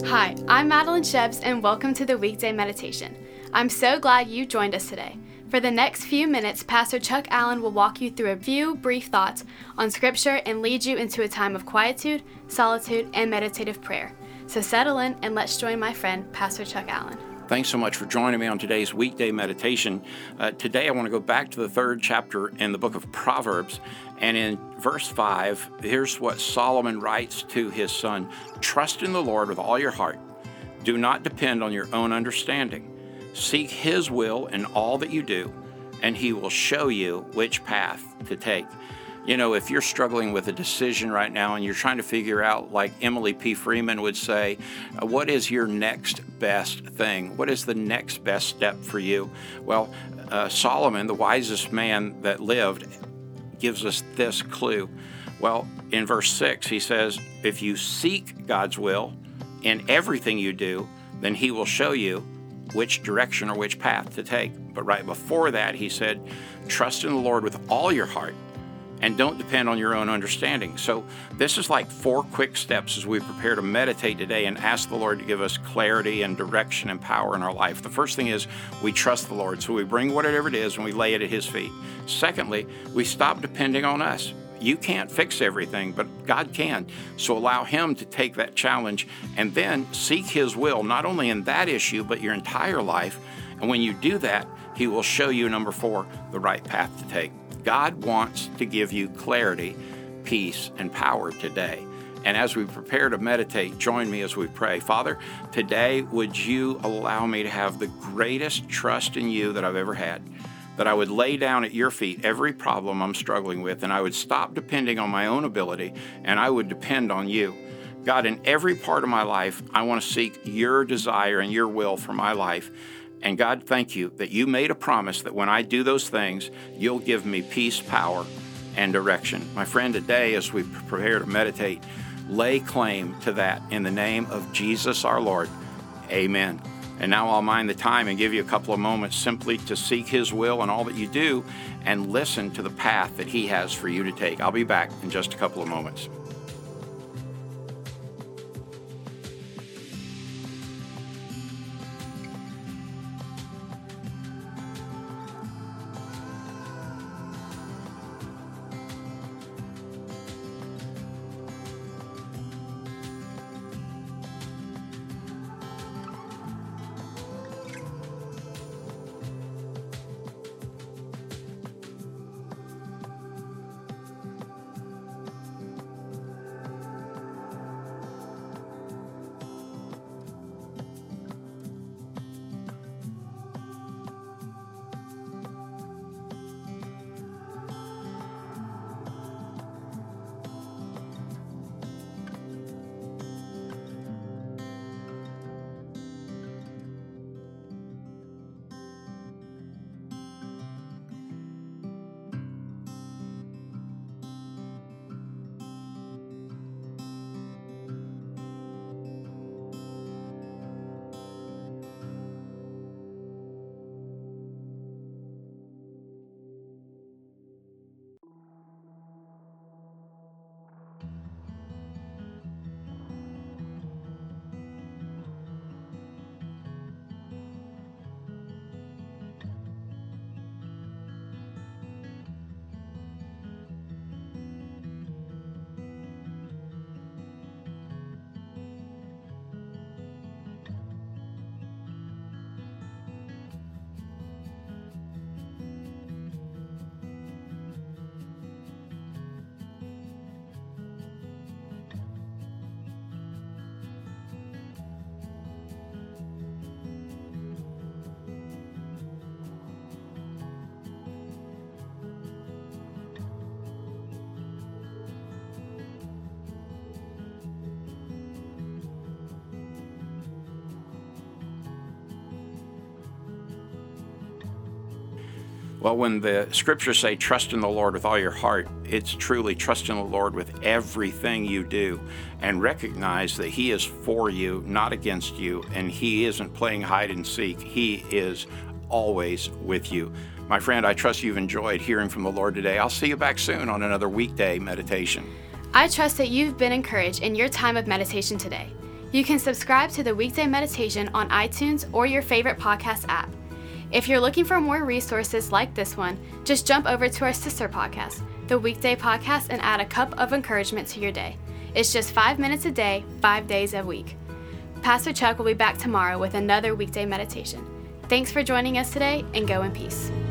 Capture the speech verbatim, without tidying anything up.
Hi, I'm Madeline Shebs, and welcome to the Weekday Meditation. I'm so glad you joined us today. For the next few minutes, Pastor Chuck Allen will walk you through a few brief thoughts on Scripture and lead you into a time of quietude, solitude, and meditative prayer. So settle in and let's join my friend, Pastor Chuck Allen. Thanks so much for joining me on today's weekday meditation. Uh, today I want to go back to the third chapter in the book of Proverbs. And in verse five, here's what Solomon writes to his son. Trust in the Lord with all your heart. Do not depend on your own understanding. Seek his will in all that you do, and he will show you which path to take. You know, if you're struggling with a decision right now and you're trying to figure out, like Emily P. Freeman would say, what is your next best thing? What is the next best step for you? Well, uh, Solomon, the wisest man that lived, gives us this clue. Well, in verse six, he says, if you seek God's will in everything you do, then he will show you which direction or which path to take. But right before that, he said, trust in the Lord with all your heart and don't depend on your own understanding. So this is like four quick steps as we prepare to meditate today and ask the Lord to give us clarity and direction and power in our life. The first thing is we trust the Lord. So we bring whatever it is and we lay it at his feet. Secondly, we stop depending on us. You can't fix everything, but God can. So allow him to take that challenge and then seek his will, not only in that issue, but your entire life. And when you do that, he will show you, number four, the right path to take. God wants to give you clarity, peace, and power today. And as we prepare to meditate, join me as we pray. Father, today would you allow me to have the greatest trust in you that I've ever had, that I would lay down at your feet every problem I'm struggling with, and I would stop depending on my own ability, and I would depend on you. God, in every part of my life, I want to seek your desire and your will for my life. And God, thank you that you made a promise that when I do those things, you'll give me peace, power, and direction. My friend, today, as we prepare to meditate, lay claim to that in the name of Jesus our Lord. Amen. And now I'll mind the time and give you a couple of moments simply to seek his will in all that you do and listen to the path that he has for you to take. I'll be back in just a couple of moments. Well, when the scriptures say trust in the Lord with all your heart, it's truly trust in the Lord with everything you do and recognize that he is for you, not against you, and he isn't playing hide and seek. He is always with you. My friend, I trust you've enjoyed hearing from the Lord today. I'll see you back soon on another weekday meditation. I trust that you've been encouraged in your time of meditation today. You can subscribe to the Weekday Meditation on iTunes or your favorite podcast app. If you're looking for more resources like this one, just jump over to our sister podcast, the Weekday Podcast, and add a cup of encouragement to your day. It's just five minutes a day, five days a week. Pastor Chuck will be back tomorrow with another Weekday Meditation. Thanks for joining us today, and go in peace.